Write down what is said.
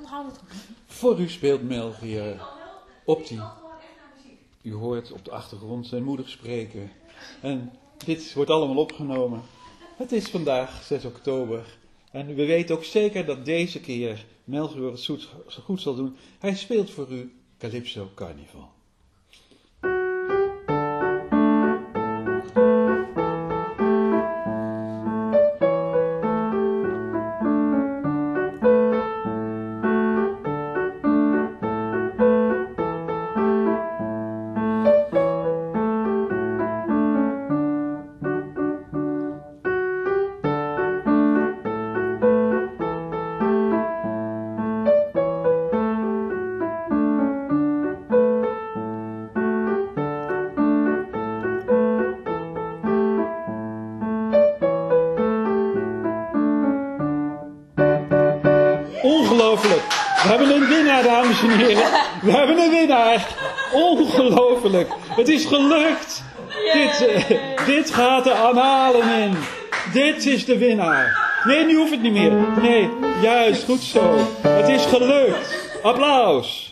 onthoud het goed. Voor u speelt Melchior op die. U hoort op de achtergrond zijn moeder spreken. En dit wordt allemaal opgenomen. Het is vandaag 6 oktober. En we weten ook zeker dat deze keer Melchior het goed zal doen. Hij speelt voor u Calypso Carnival. Ongelooflijk. We hebben een winnaar, dames en heren. We hebben een winnaar. Ongelooflijk. Het is gelukt. Dit gaat de annalen in. Dit is de winnaar. Nee, nu hoeft het niet meer. Nee, juist, goed zo. Het is gelukt. Applaus.